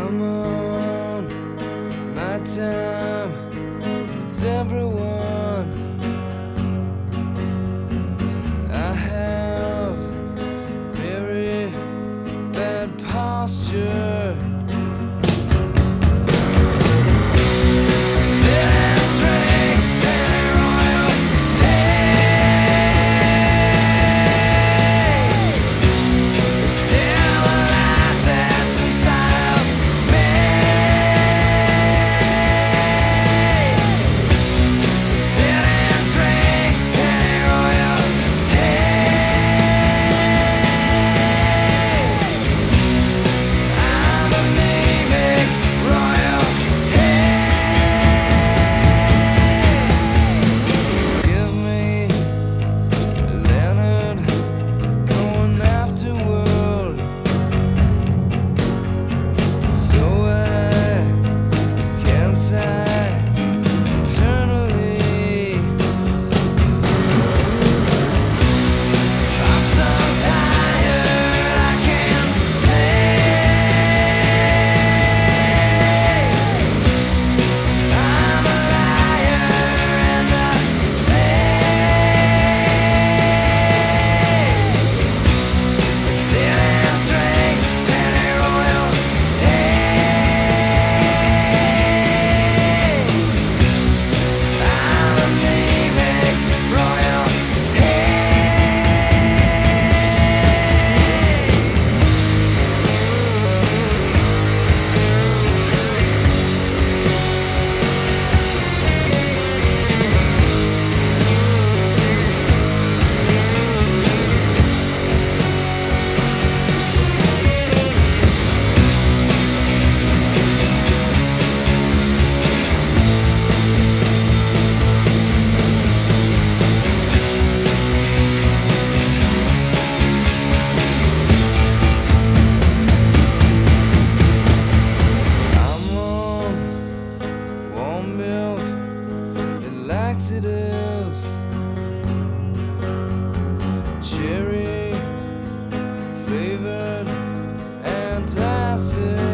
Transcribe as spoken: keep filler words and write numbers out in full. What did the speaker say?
I'm on my time with everyone. I have very bad posture. Sit and drink any royal day. Still a life that's inside of me. Sit and drink any royal I'm anemic royalty. Give me Leonard going afterward, so I can sigh eternally. I'm so tired I can't sleep. I'm a liar and a thief. Sit and drink any royal I'm anemic royalty. I'm on warm milk and laxatives, cherry flavored antacid.